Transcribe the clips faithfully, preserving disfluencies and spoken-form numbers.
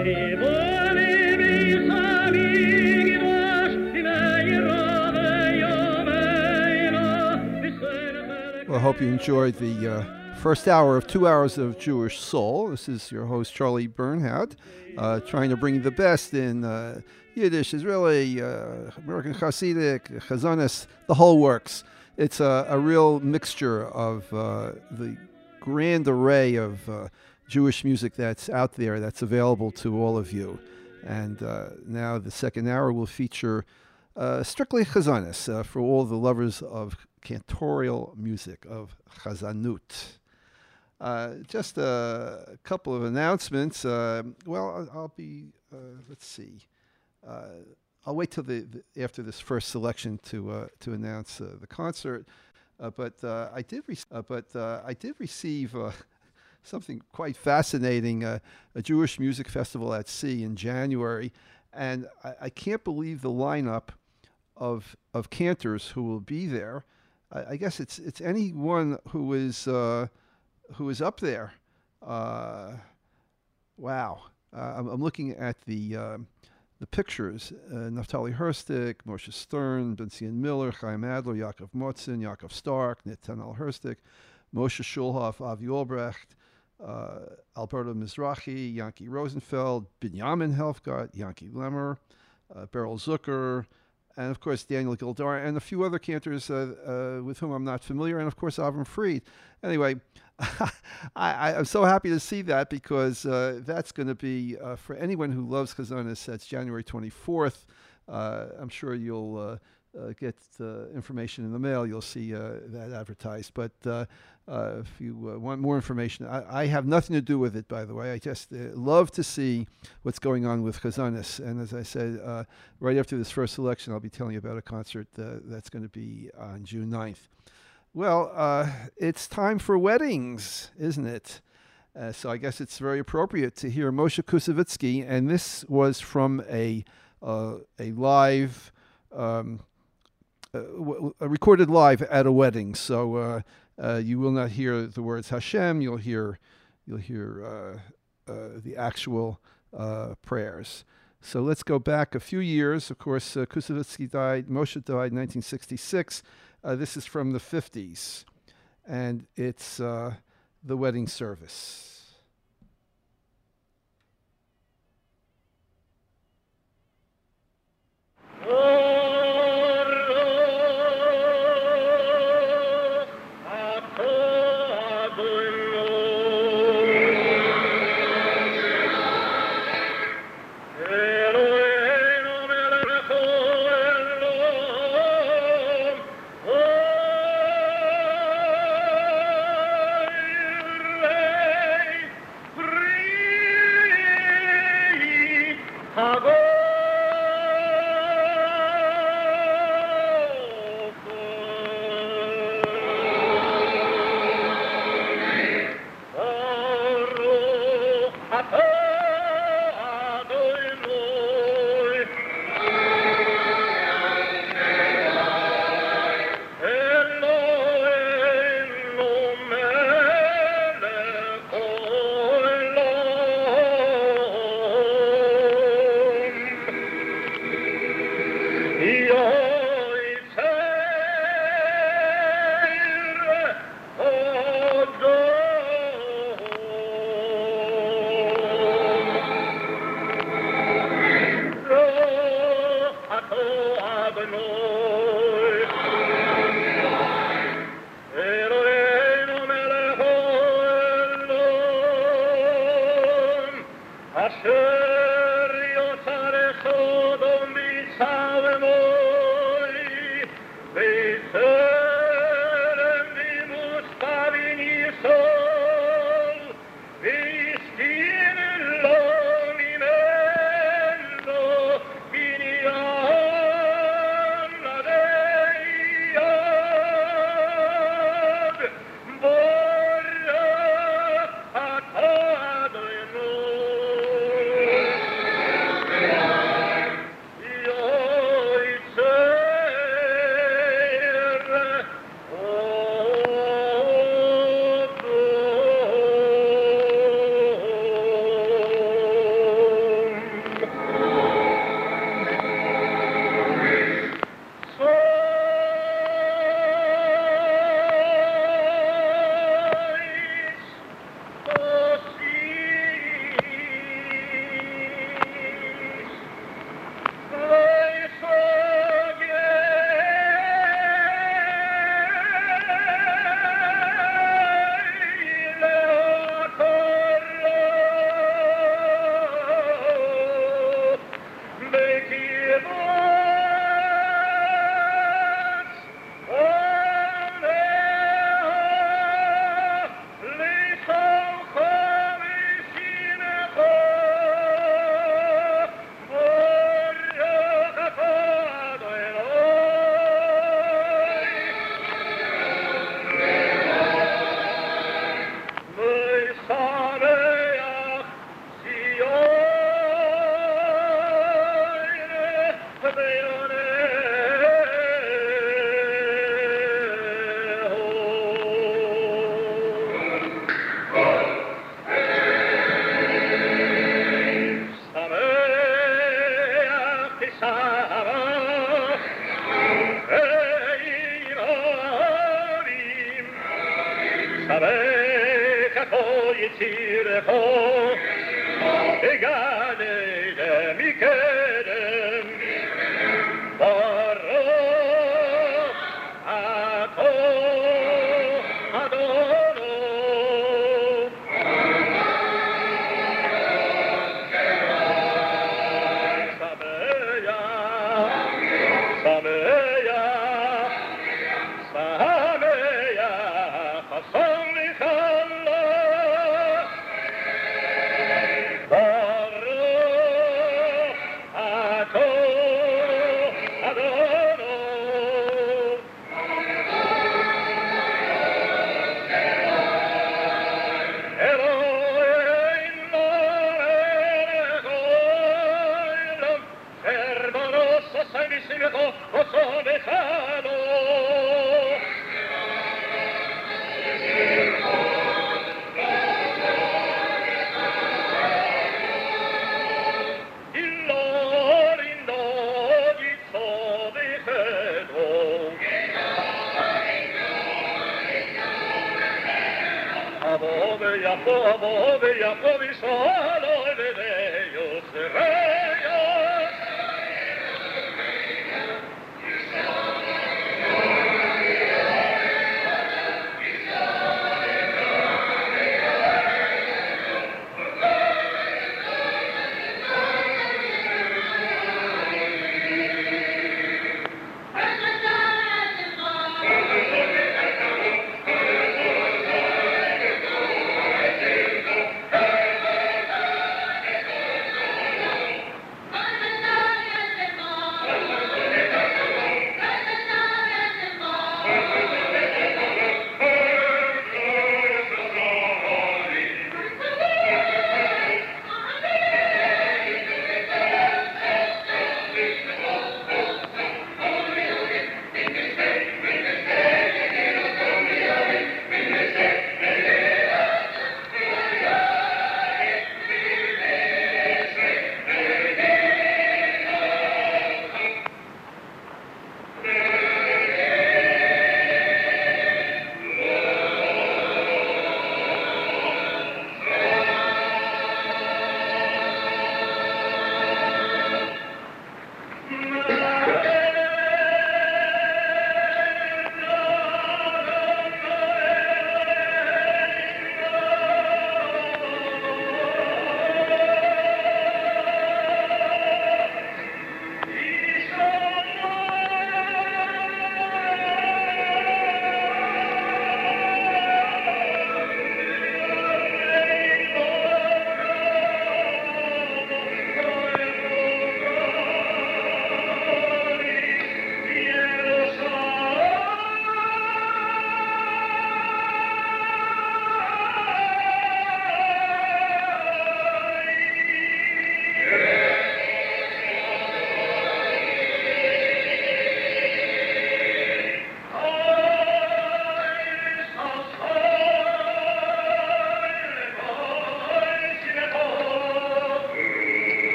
Well, I hope you enjoyed the uh, first hour of two hours of Jewish Soul. This is your host, Charlie Bernhardt, uh, trying to bring the best in uh, Yiddish, Israeli, uh, American Hasidic, Chazanis, the whole works. It's a, a real mixture of uh, the grand array of uh, Jewish music that's out there, that's available to all of you. And uh, now the second hour will feature uh, strictly Chazanis uh, for all the lovers of cantorial music, of Chazanut. Uh, just a, a couple of announcements. Uh, well, I'll, I'll be, uh, let's see. Uh, I'll wait till the, the after this first selection to uh, to announce uh, the concert. Uh, but uh, I did, re- uh, but uh, I did receive uh, something quite fascinating: uh, a Jewish music festival at sea in January, and I, I can't believe the lineup of of cantors who will be there. I, I guess it's it's anyone who is uh, who is up there. Uh, wow! Uh, I'm, I'm looking at the. Um, The pictures, uh, Naftali Herstik, Moshe Stern, Benzion Miller, Chaim Adler, Yaakov Motzin, Yaakov Stark, Netanel Herstik, Moshe Schulhoff, Avi Albrecht, uh, Alberto Mizrahi, Yanki Rosenfeld, Binyamin Helfgott, Yanki Lemmer, uh, Beryl Zucker, and of course Daniel Gildar, and a few other cantors uh, uh, with whom I'm not familiar, and of course Avram Fried. Anyway, I, I'm so happy to see that because uh, that's going to be, uh, for anyone who loves Chazanis, that's January twenty-fourth. Uh, I'm sure you'll uh, uh, get uh, information in the mail. You'll see uh, that advertised. But uh, uh, if you uh, want more information, I, I have nothing to do with it, by the way. I just uh, love to see what's going on with Chazanis. And as I said, uh, right after this first selection, I'll be telling you about a concert uh, that's going to be on June ninth. Well, uh, it's time for weddings, isn't it? Uh, so I guess it's very appropriate to hear Moshe Kusevitsky, and this was from a uh, a live, um, uh, w- a recorded live at a wedding. So uh, uh, you will not hear the words Hashem. You'll hear you'll hear uh, uh, the actual uh, prayers. So let's go back a few years. Of course, uh, Kusevitsky died. Moshe died in nineteen sixty-six. Uh, this is from the fifties, and it's uh, the wedding service.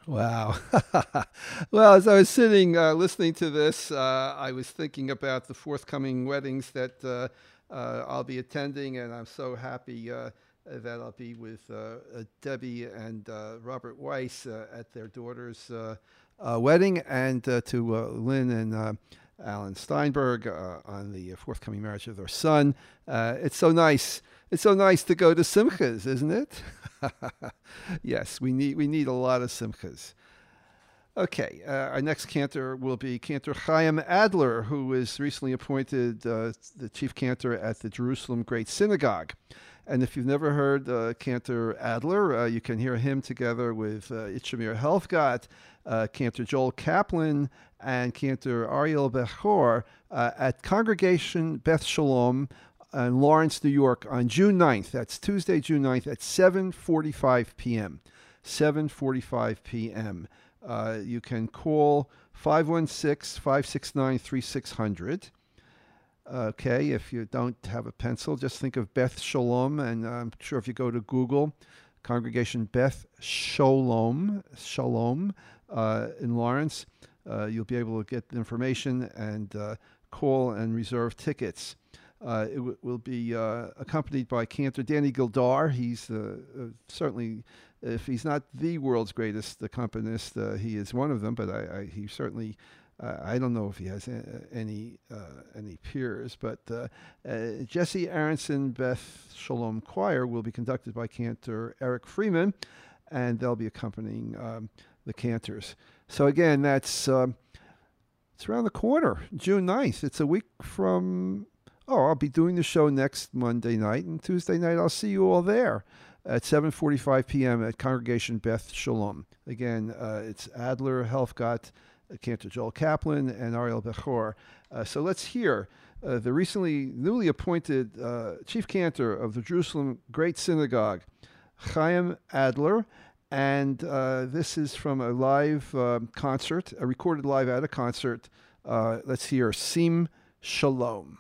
Wow. Well, as I was sitting uh, listening to this, uh, I was thinking about the forthcoming weddings that uh, uh, I'll be attending, and I'm so happy uh, that I'll be with uh, uh, Debbie and uh, Robert Weiss uh, at their daughter's uh, uh, wedding, and uh, to uh, Lynn and uh, Alan Steinberg uh, on the forthcoming marriage of their son. Uh, it's so nice. It's so nice to go to simchas, isn't it? Yes, we need we need a lot of simchas. Okay, uh, our next cantor will be Cantor Chaim Adler, who was recently appointed uh, the chief cantor at the Jerusalem Great Synagogue. And if you've never heard uh, Cantor Adler, uh, you can hear him together with uh, Itchamir Helfgott, uh, Cantor Joel Kaplan, and Cantor Ariel Bechor uh, at Congregation Beth Shalom in Lawrence, New York on June ninth. That's Tuesday, June ninth at seven forty-five p.m. seven forty-five p.m. Uh, you can call five one six, five six nine, three six zero zero. Okay, if you don't have a pencil, just think of Beth Shalom, and I'm sure if you go to Google, Congregation Beth Shalom, Shalom uh, in Lawrence, uh, you'll be able to get the information and uh, call and reserve tickets. Uh, it w- will be uh, accompanied by Cantor Danny Gildar. He's uh, uh, certainly, if he's not the world's greatest accompanist, uh, he is one of them, but I, I, he certainly... Uh, I don't know if he has a, any uh, any peers, but uh, uh, Jesse Aronson Beth Shalom Choir will be conducted by Cantor Eric Freeman, and they'll be accompanying um, the cantors. So again, that's um, it's around the corner, June ninth. It's a week from. Oh, I'll be doing the show next Monday night, and Tuesday night I'll see you all there at seven forty-five p.m. at Congregation Beth Shalom. Again, uh, it's Adler, Helfgott, Cantor Joel Kaplan, and Ariel Bechor. Uh, so let's hear uh, the recently newly appointed uh, chief cantor of the Jerusalem Great Synagogue, Chaim Adler, and uh, this is from a live uh, concert, a recorded live at a concert. Uh, let's hear Sim Shalom.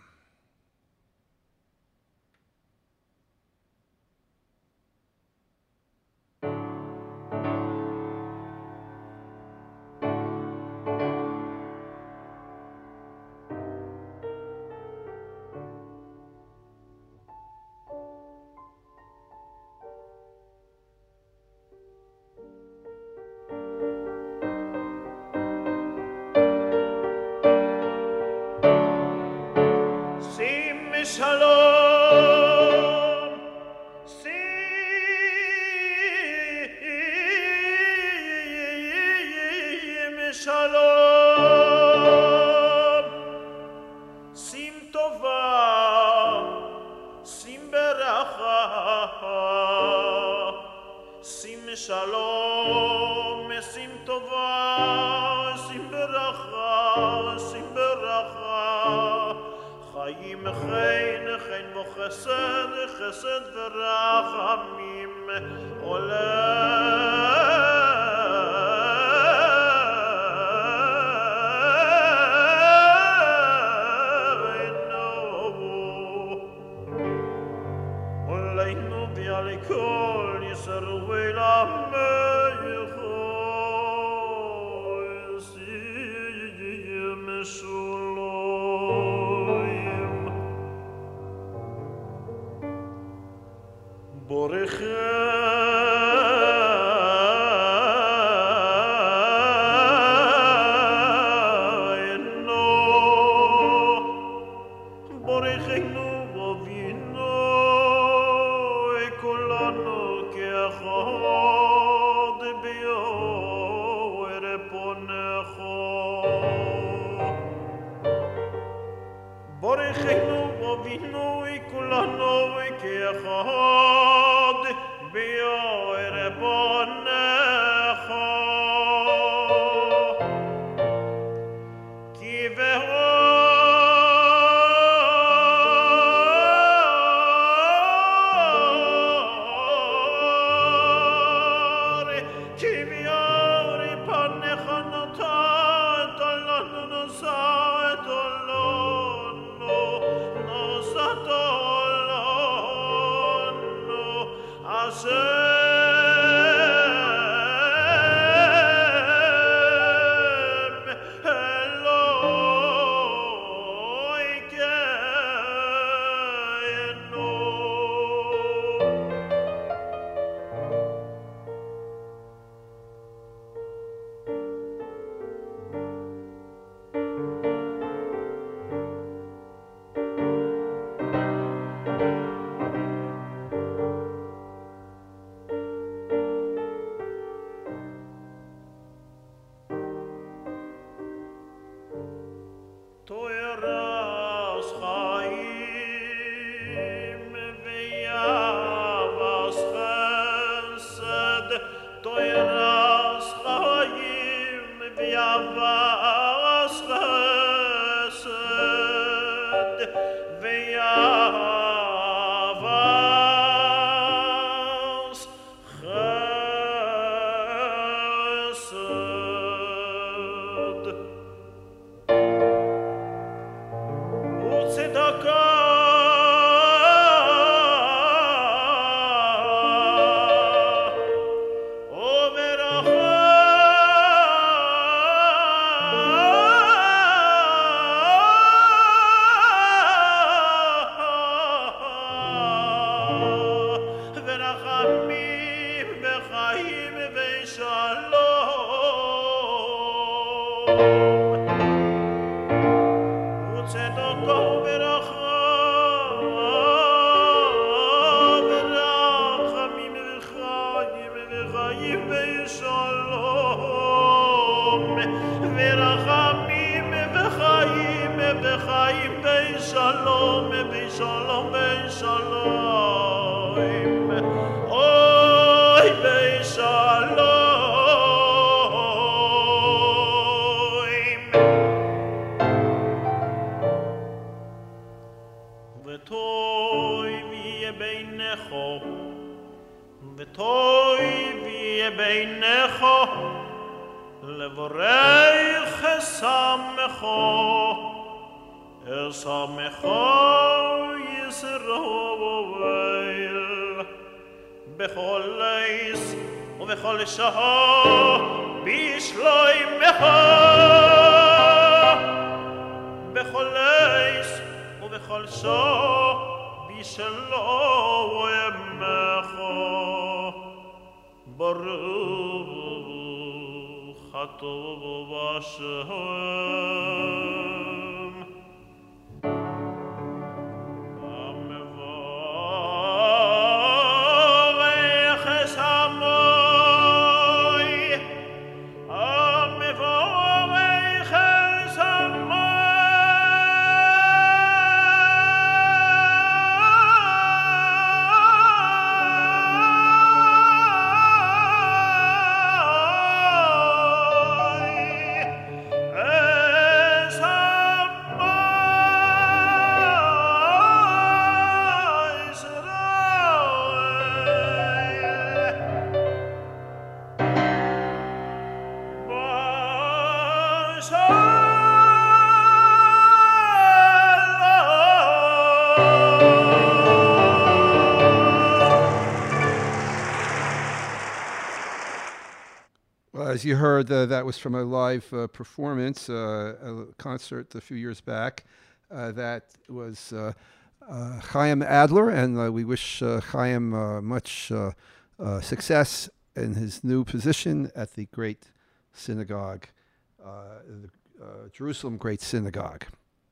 As you heard, uh, that was from a live uh, performance, uh, a concert a few years back. Uh, that was uh, uh, Chaim Adler, and uh, we wish uh, Chaim uh, much uh, uh, success in his new position at the Great Synagogue, uh, the uh, Jerusalem Great Synagogue.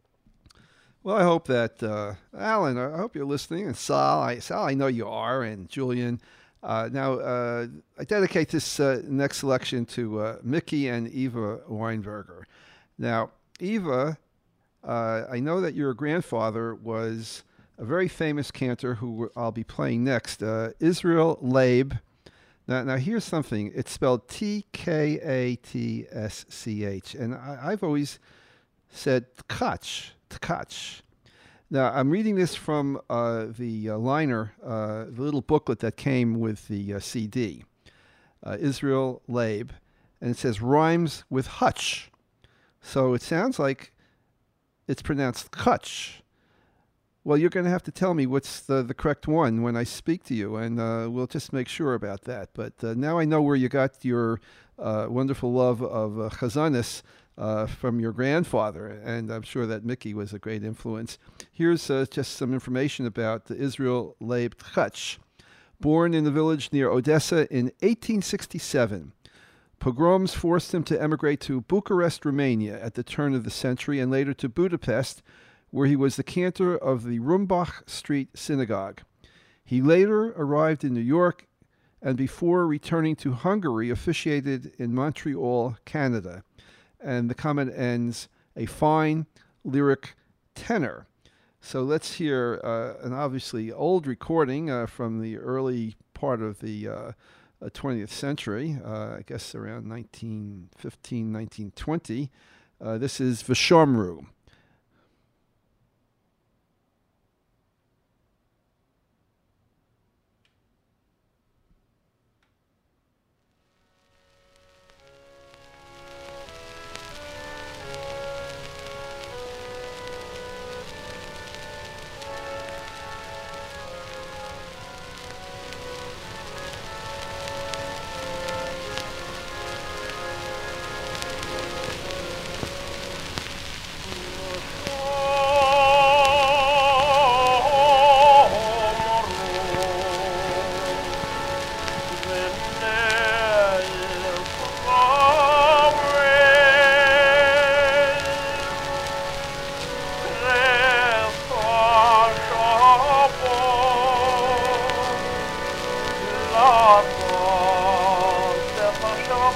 Well, I hope that, uh, Alan, I hope you're listening, and Sal, I, Sal, I know you are, and Julian. Uh, now, uh, I dedicate this uh, next selection to uh, Mickey and Eva Weinberger. Now, Eva, uh, I know that your grandfather was a very famous cantor who I'll be playing next, uh, Israel Leib. Now, now, here's something. It's spelled T K A T S C H, and I, I've always said Tkach, Tkach. Now, I'm reading this from uh, the uh, liner, uh, the little booklet that came with the uh, C D, uh, Israel Leib, and it says rhymes with Hutch. So it sounds like it's pronounced Kutch. Well, you're going to have to tell me what's the, the correct one when I speak to you, and uh, we'll just make sure about that. But uh, now I know where you got your uh, wonderful love of uh, Chazanis Uh, from your grandfather, and I'm sure that Mickey was a great influence. Here's uh, just some information about Israel Leib Tkach. Born in the village near Odessa in eighteen sixty-seven, pogroms forced him to emigrate to Bucharest, Romania at the turn of the century, and later to Budapest, where he was the cantor of the Rumbach Street Synagogue. He later arrived in New York, and before returning to Hungary, officiated in Montreal, Canada. And the comment ends, a fine lyric tenor. So let's hear uh, an obviously old recording uh, from the early part of the uh, twentieth century, uh, I guess around nineteen fifteen, nineteen twenty. Uh, this is V'shomru.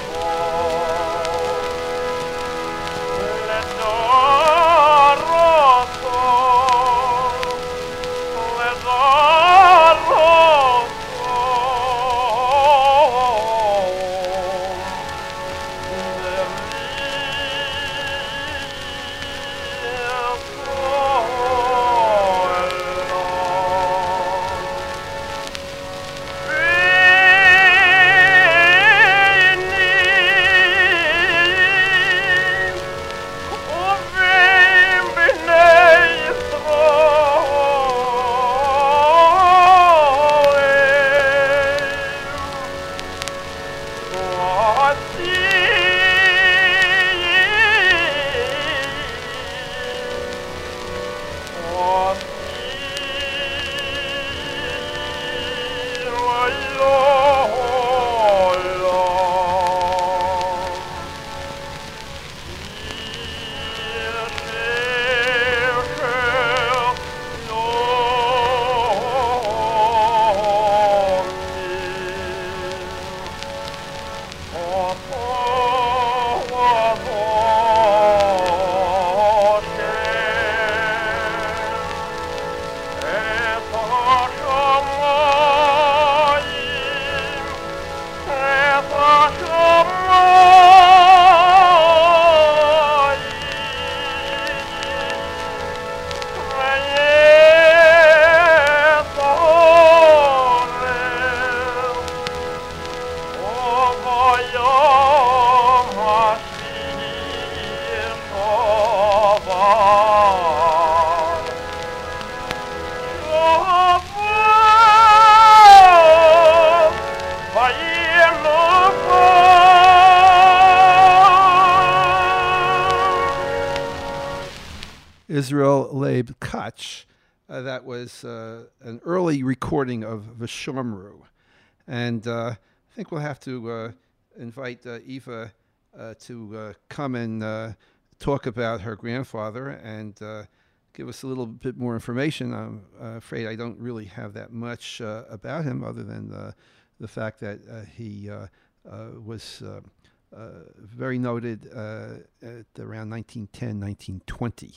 Israel Leib Kach. Uh, that was uh, an early recording of V'Shomru. And uh, I think we'll have to uh, invite uh, Eva uh, to uh, come and uh, talk about her grandfather and uh, give us a little bit more information. I'm uh, afraid I don't really have that much uh, about him other than uh, the fact that uh, he uh, uh, was uh, uh, very noted uh, at around nineteen ten, nineteen twenty.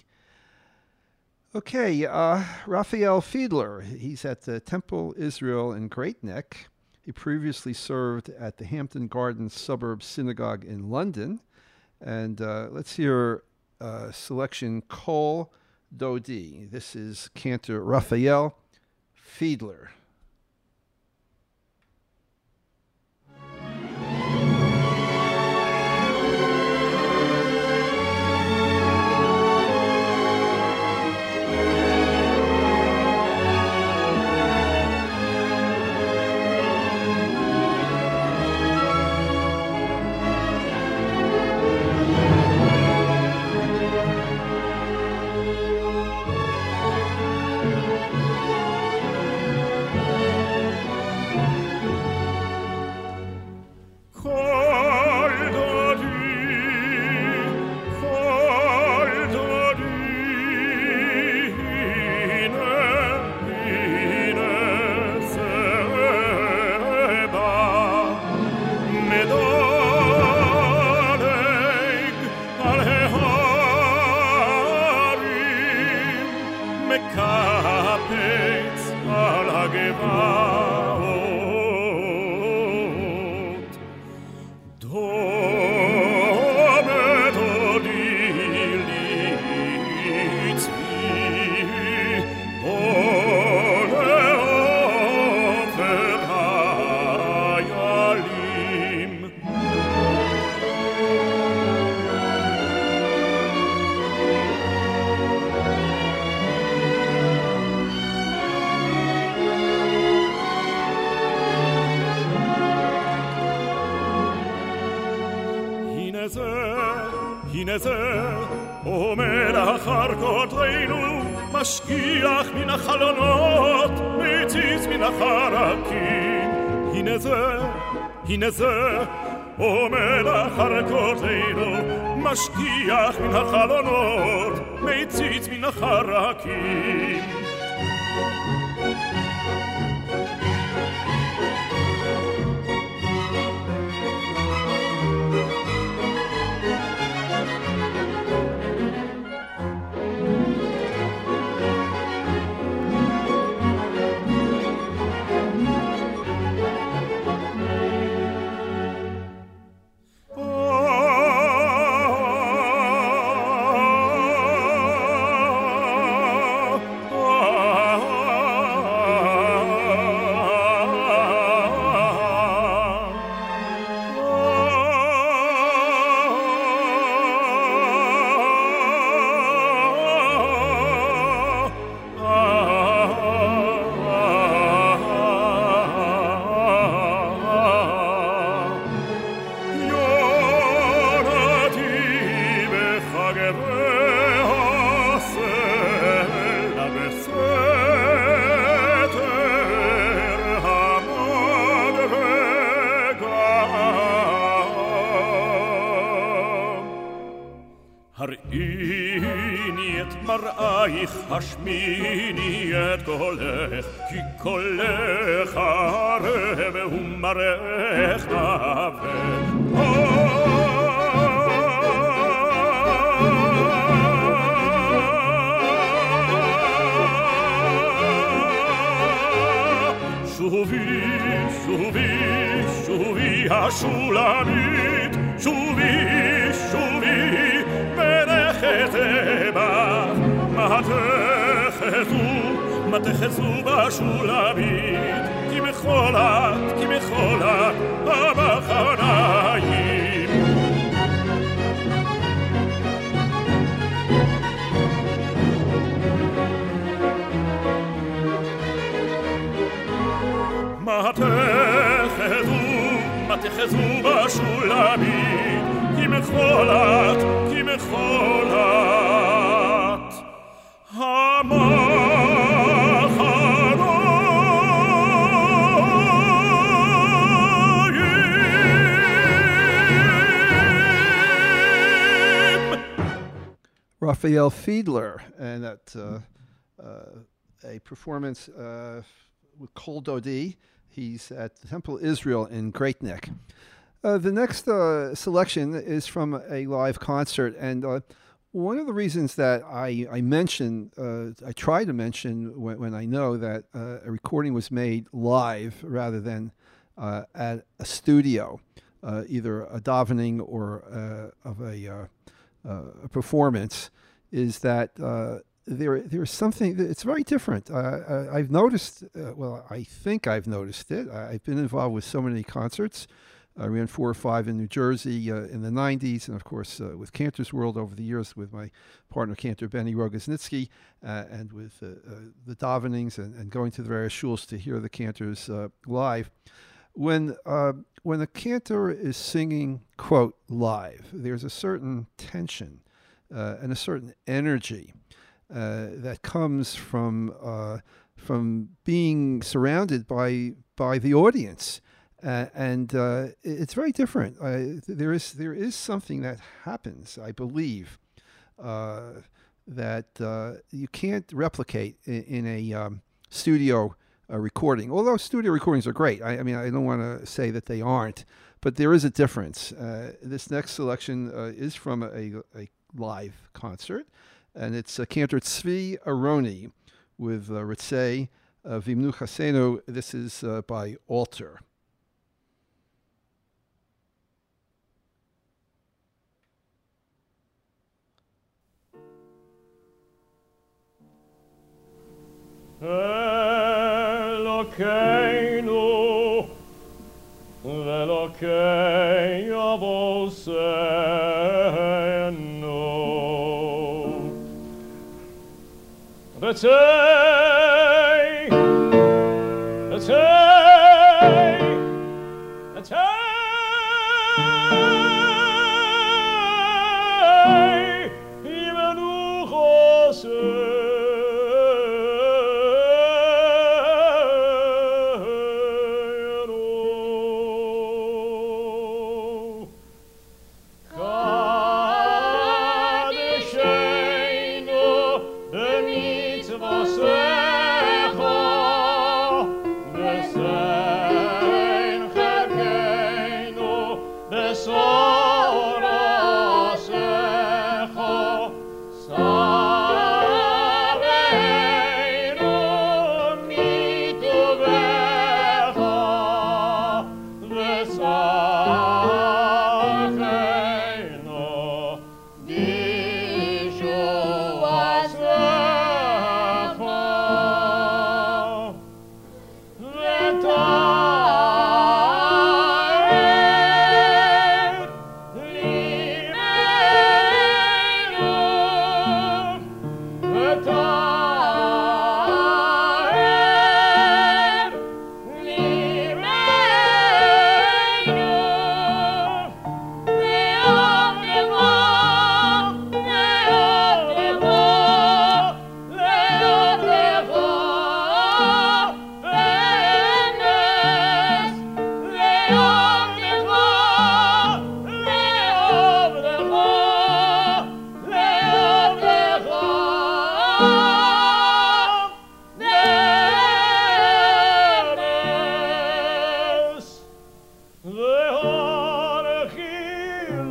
Okay, uh, Raphael Fiedler, he's at the Temple Israel in Great Neck. He previously served at the Hampton Gardens Suburb Synagogue in London. And uh, let's hear uh, selection Kol Dodi. This is Cantor Raphael Fiedler. אומר אחר כותרנו משגיח מן החלונות מציץ מן החרקים הנה זה, הנה זה אומר אחר כותרנו משגיח מן החלונות מציץ מן החרקים הראיני את מראייך, השמיני את קולך, כי קולך ערב ומראייך נאווה. שובי, שובי, שובי השולמית, שובי, שובי, ונחזה בך, מה תחזו, מה תחזו בשולמית, כי מחולת, כי מחולת המחניים. מה תחזו, מה תחזו בשולמית, כי מחולת, כי מחולת המחניים. Raphael Fiedler, and that uh, uh, a performance uh, with Kol Dodi. He's at the Temple Israel in Great Neck. Uh, the next uh, selection is from a live concert, and uh, one of the reasons that I, I mention, uh, I try to mention when, when I know that uh, a recording was made live rather than uh, at a studio, uh, either a davening or uh, of a, uh, uh, a performance, is that uh, There, there's something. It's very different. Uh, I've noticed. Uh, well, I think I've noticed it. I've been involved with so many concerts. I ran four or five in New Jersey uh, in the nineties, and of course uh, with Cantor's World over the years with my partner Cantor Benny Rogoznitsky, uh, and with uh, uh, the davenings and, and going to the various shuls to hear the cantors uh, live. When uh, when a cantor is singing, quote, live, there's a certain tension uh, and a certain energy Uh, that comes from uh, from being surrounded by by the audience, uh, and uh, it's very different. Uh, there is there is something that happens, I believe, uh, that uh, you can't replicate in, in a um, studio uh, recording. Although studio recordings are great, I, I mean I don't want to say that they aren't, but there is a difference. Uh, this next selection uh, is from a, a live concert. And it's uh, Cantor Tzvi Aroni with uh, Ritzei uh, Vimnu Chasenu. This is uh, by Alter. Elokeinu Velokei Avosenu Ritzei, Ritzei, Ritzei, Vimnu Chasenu. Kadeshenu b'mitzvosenu.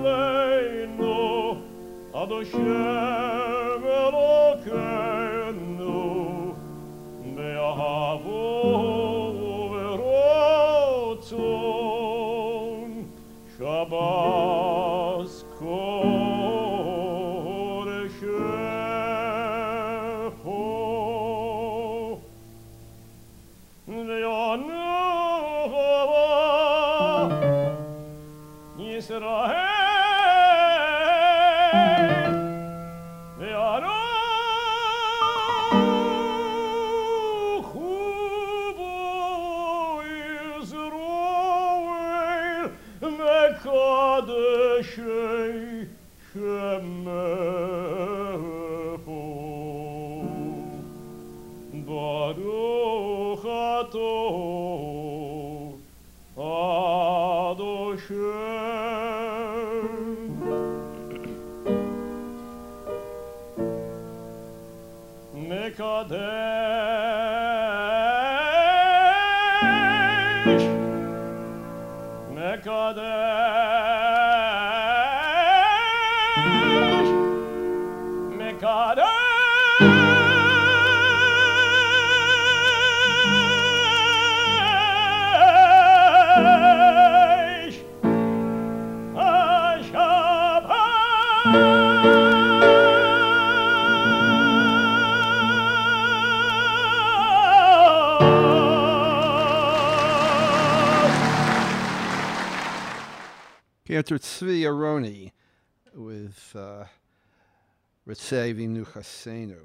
Elokeinu, Ad Hashem Elokeinu, Be'ahavu v'rotzon, Shabbos Kodeshecho, Ve'anu Yisrael, Mekadeshei Shemecho, Baruch Atah Adoshem, Mekadesh, Mekadesh, Mekadesh, Cantor Tzvi Aroni with uh, Ritzei V'Imnu Chasenu.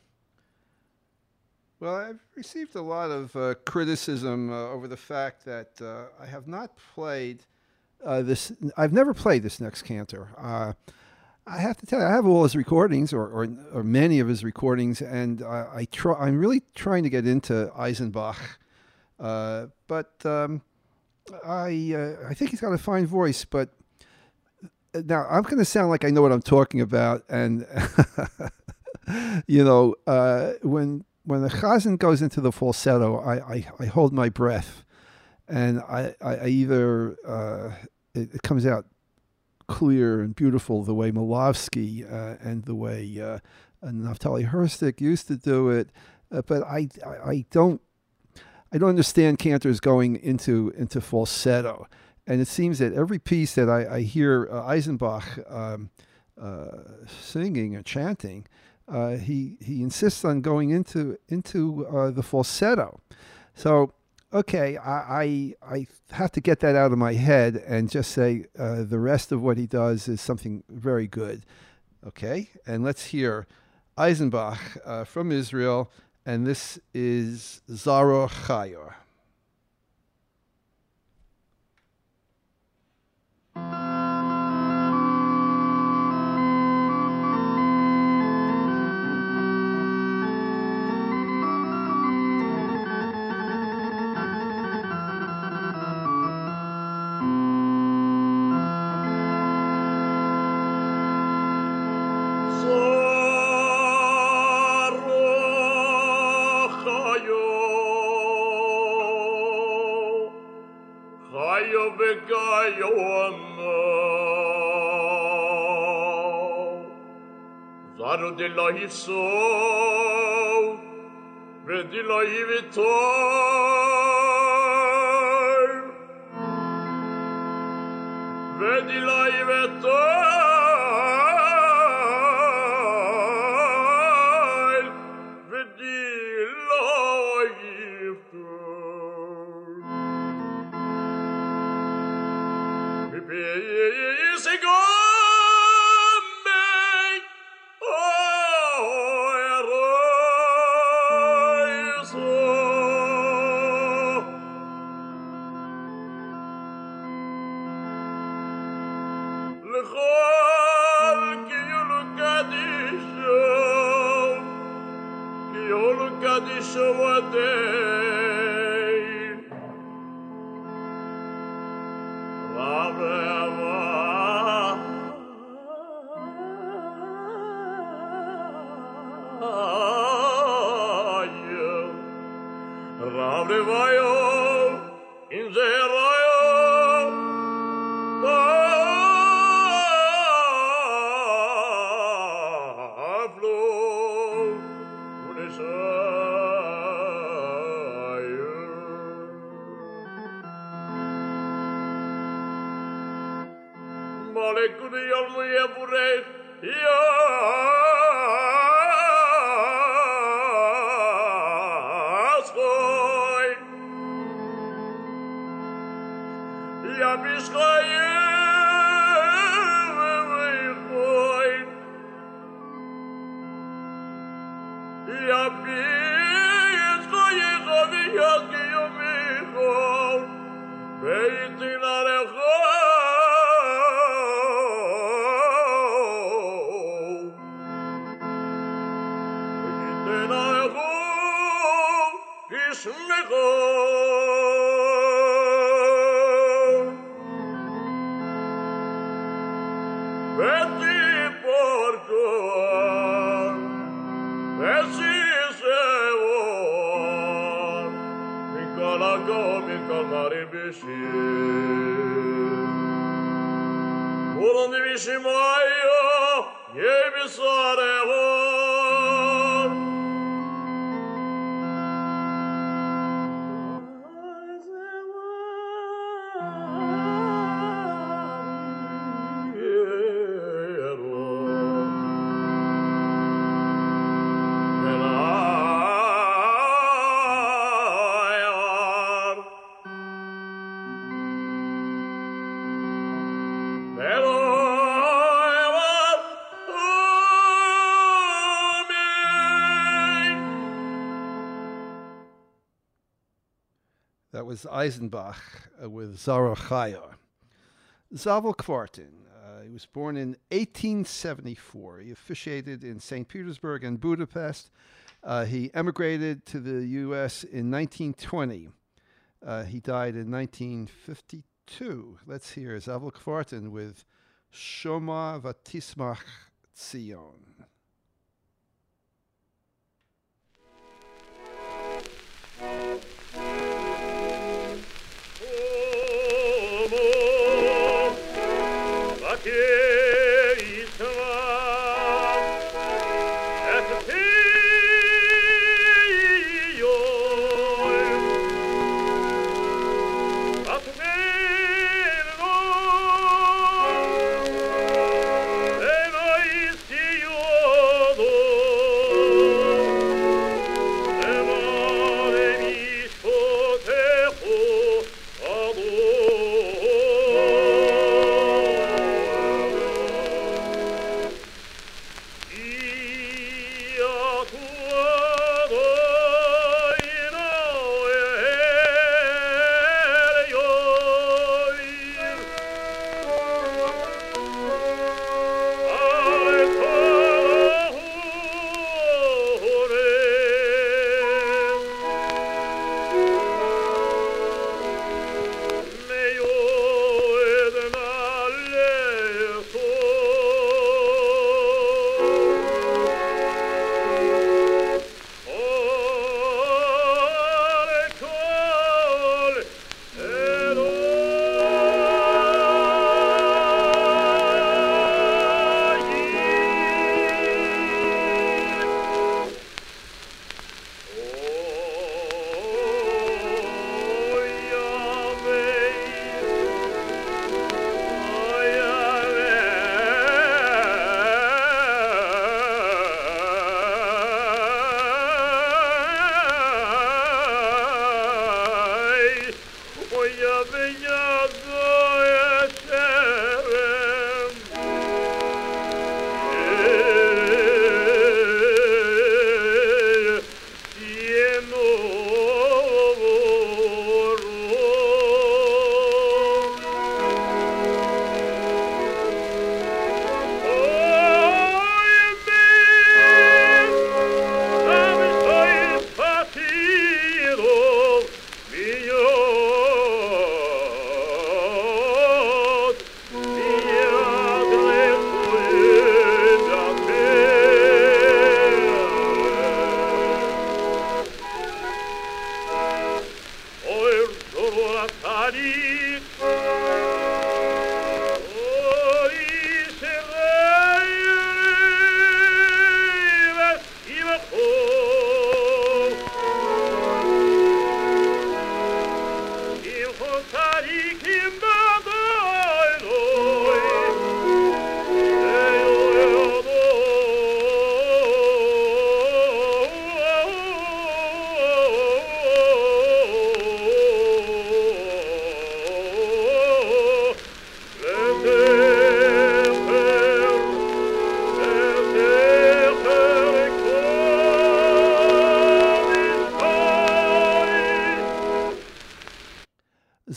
Well, I've received a lot of uh, criticism uh, over the fact that uh, I have not played uh, this. I've never played this next cantor. Uh, I have to tell you, I have all his recordings, or, or, or many of his recordings, and uh, I try. I'm really trying to get into Eisenbach, uh, but um, I uh, I think he's got a fine voice. But now I'm going to sound like I know what I'm talking about, and you know, uh, when when the chazan goes into the falsetto, I, I, I hold my breath, and I, I, I either uh, it, it comes out clear and beautiful the way Molavsky uh, and the way uh, Naftali Herstik used to do it, uh, but I, I I don't I don't understand cantors going into into falsetto, and it seems that every piece that I, I hear uh, Eisenbach um, uh, singing or chanting, uh, he he insists on going into into uh, the falsetto. So okay, I, I I have to get that out of my head and just say uh, the rest of what he does is something very good. Okay, and let's hear Eisenbach uh, from Israel, and this is Zaro Chayor. Zaro de lohi so, vedi lohi vitor, vedi lohi vitor, vedi lohi vitor. Mi pesi go. moje burek, ja skoj. Ja bischreie, ja bischreie, ja bischreie, Beitin arecho Beitin arecho Gishmecho Beti porco Besi sevon Mikalago mikalmari Ulan divishimoyo yebisarehon That was Eisenbach uh, with Zarachaya. Zavel Kvartin. Uh, he was born in eighteen seventy-four. He officiated in Saint Petersburg and Budapest. Uh, he emigrated to the U S in nineteen twenty. Uh, he died in nineteen fifty-two. Let's hear Zavel Kvartin with Shoma Vatismach Tzion. Oh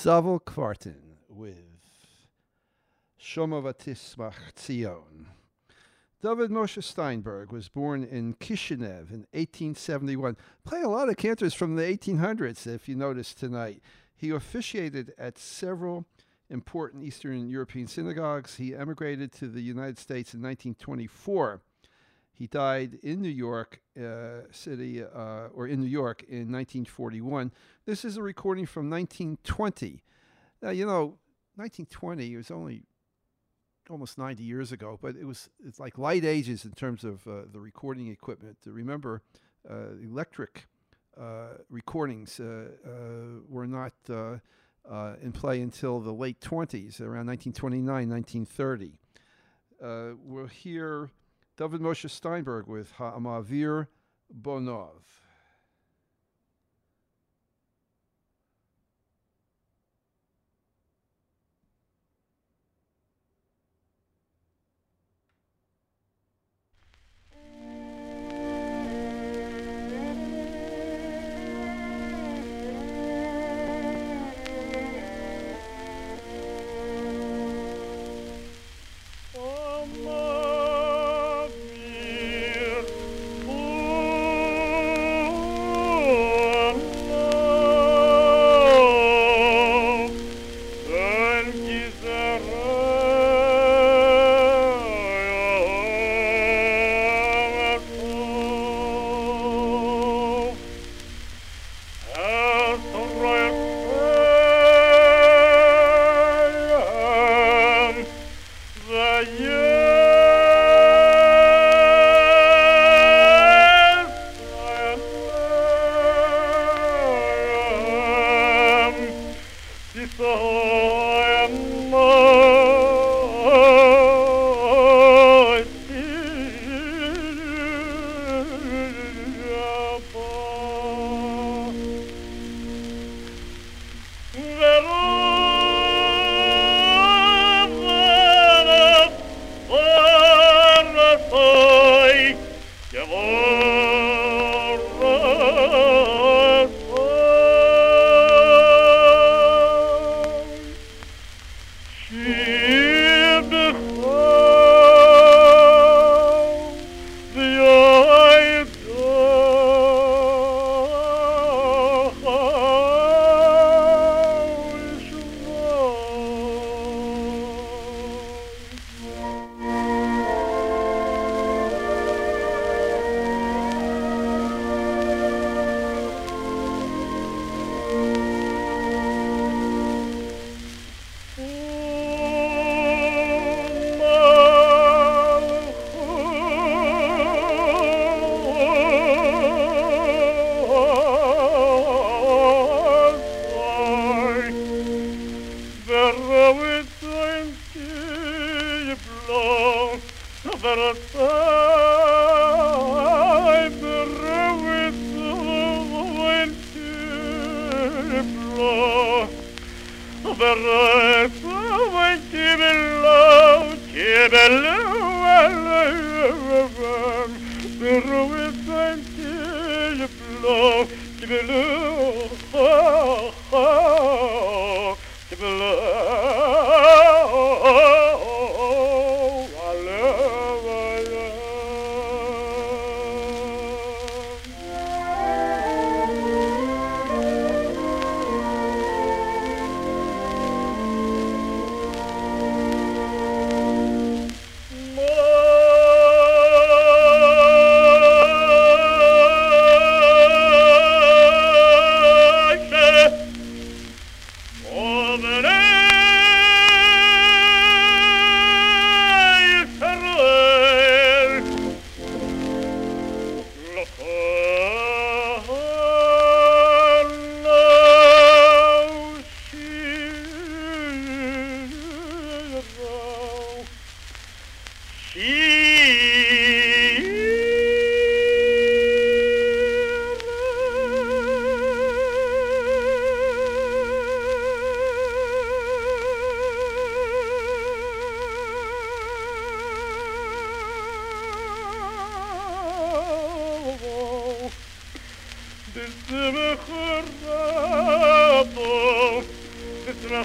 Zavel Kvartin with Shoma Vatismach Tzion. David Moshe Steinberg was born in Kishinev in eighteen seventy-one. Play a lot of cantors from the eighteen hundreds, if you notice tonight. He officiated at several important Eastern European synagogues. He emigrated to the United States in nineteen twenty-four. He died in New York uh, City, uh, or in New York in nineteen forty-one. This is a recording from nineteen twenty. Now, you know, nineteen twenty was only almost ninety years ago, but it was it's like light ages in terms of uh, the recording equipment. To remember, uh, electric uh, recordings uh, uh, were not uh, uh, in play until the late twenties, around nineteen twenty-nine, nineteen thirty. Uh, we'll hear David Moshe Steinberg with Ha'amavir Bonov.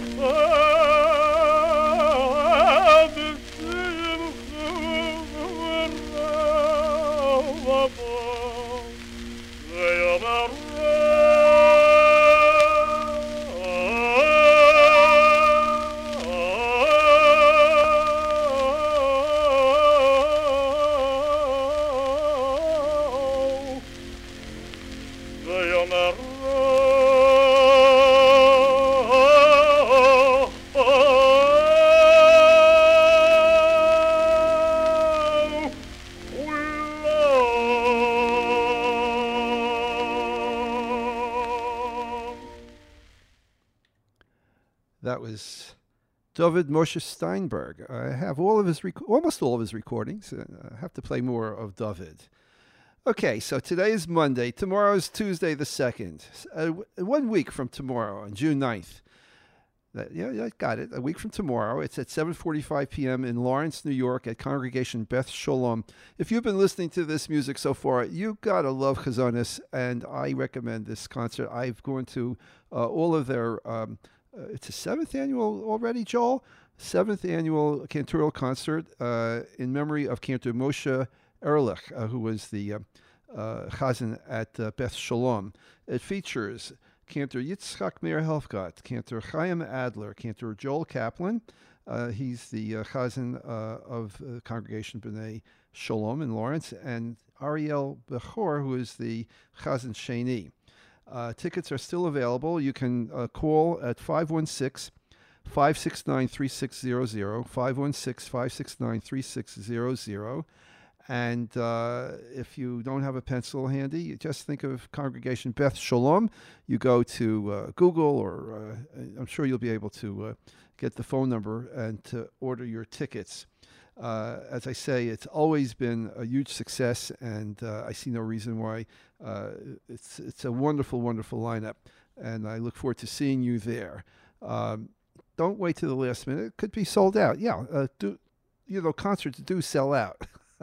That was David Moshe Steinberg. I have all of his, rec- almost all of his recordings. I have to play more of David. Okay, so today is Monday. Tomorrow is Tuesday the second. Uh, one week from tomorrow, on June ninth. That, yeah, I got it. A week from tomorrow. It's at seven forty-five p.m. in Lawrence, New York at Congregation Beth Shalom. If you've been listening to this music so far, you got to love Chazonis, and I recommend this concert. I've gone to uh, all of their... Um, Uh, it's a seventh annual already, Joel? Seventh annual cantorial concert uh, in memory of Cantor Moshe Ehrlich, uh, who was the uh, uh, chazan at uh, Beth Shalom. It features Cantor Yitzchak Meir Helfgott, Cantor Chaim Adler, Cantor Joel Kaplan. Uh, he's the uh, chazan uh, of the congregation B'nai Shalom in Lawrence, and Ariel Bechor, who is the chazan Sheni. Uh, tickets are still available. You can uh, call at five one six, five six nine, three six zero zero, five one six, five six nine, three six zero zero. And uh, if you don't have a pencil handy, you just think of Congregation Beth Shalom. You go to uh, Google, or uh, I'm sure you'll be able to uh, get the phone number and to order your tickets. Uh, as I say, it's always been a huge success, and uh, I see no reason why. Uh, it's it's a wonderful, wonderful lineup, and I look forward to seeing you there. Um, don't wait to the last minute; it could be sold out. Yeah, uh, do you know concerts do sell out?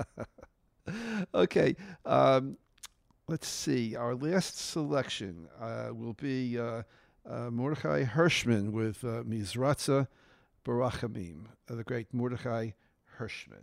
Okay, um, let's see. Our last selection uh, will be uh, uh, Mordechai Hirschman with uh, Mizratza Barachamim, uh, the great Mordechai Hirschman.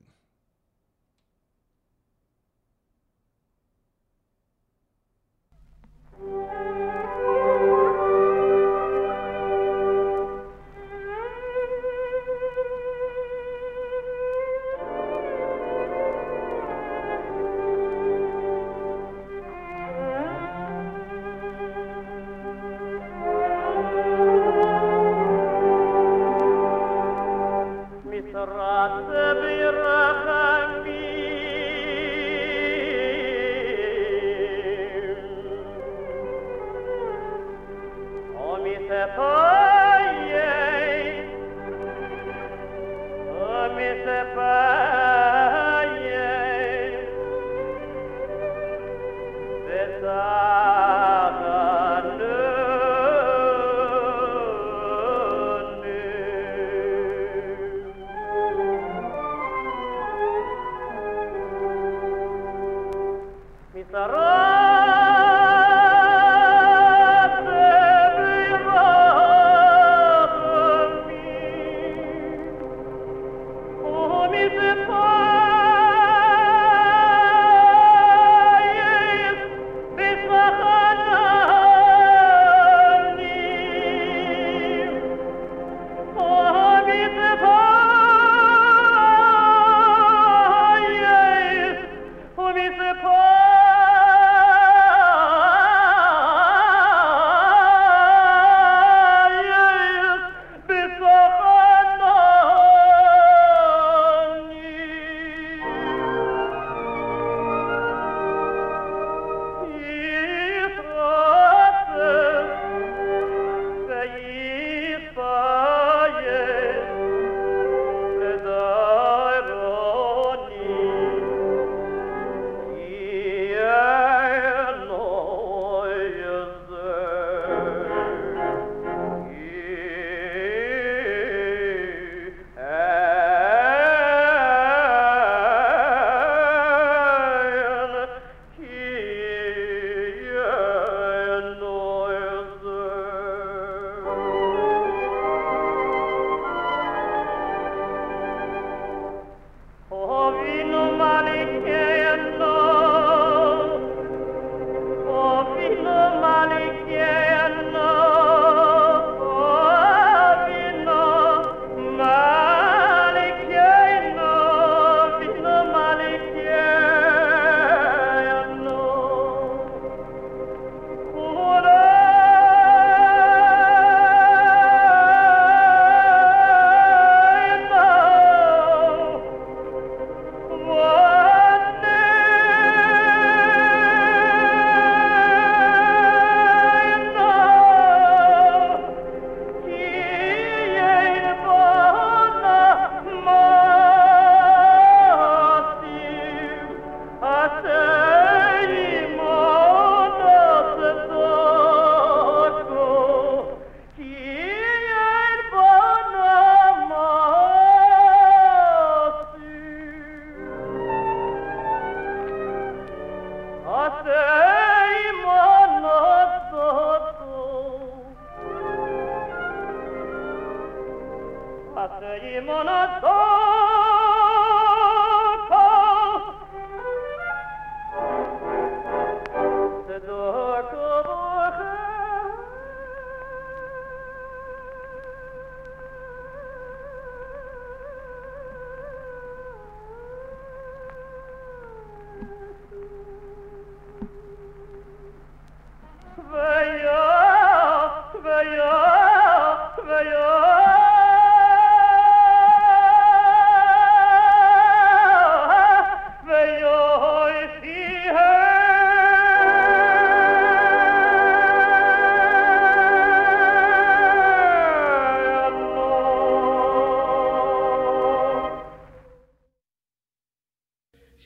Oh,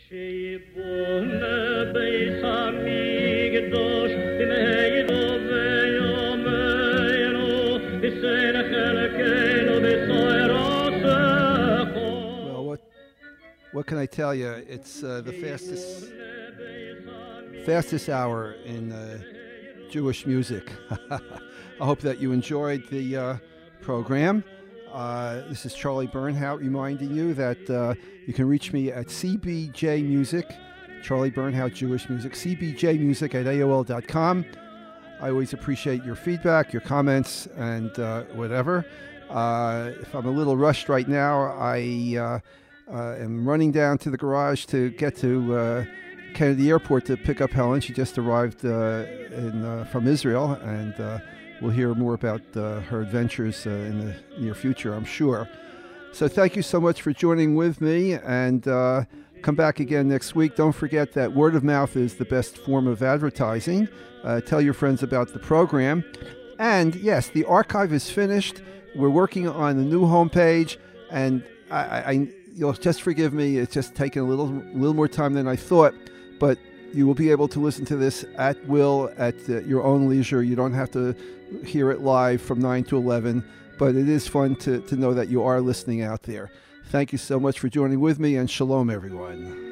Well, what what can I tell you? It's uh, the fastest fastest hour in uh, Jewish music. I hope that you enjoyed the uh, program. Uh, this is Charlie Bernhout reminding you that uh, you can reach me at C B J Music, Charlie Bernhout Jewish Music, C B J Music at A O L dot com. I always appreciate your feedback, your comments, and uh, whatever. Uh, if I'm a little rushed right now, I uh, uh, am running down to the garage to get to uh, Kennedy Airport to pick up Helen. She just arrived uh, in, uh, from Israel, and uh, we'll hear more about uh, her adventures uh, in the near future, I'm sure. So thank you so much for joining with me, and uh, come back again next week. Don't forget that word of mouth is the best form of advertising. Uh, tell your friends about the program. And yes, the archive is finished. We're working on a new homepage, and I, I, you'll just forgive me. It's just taken a little, little more time than I thought, but you will be able to listen to this at will, at uh, your own leisure. You don't have to hear it live from nine to eleven, but it is fun to, to know that you are listening out there. Thank you so much for joining with me, and shalom, everyone.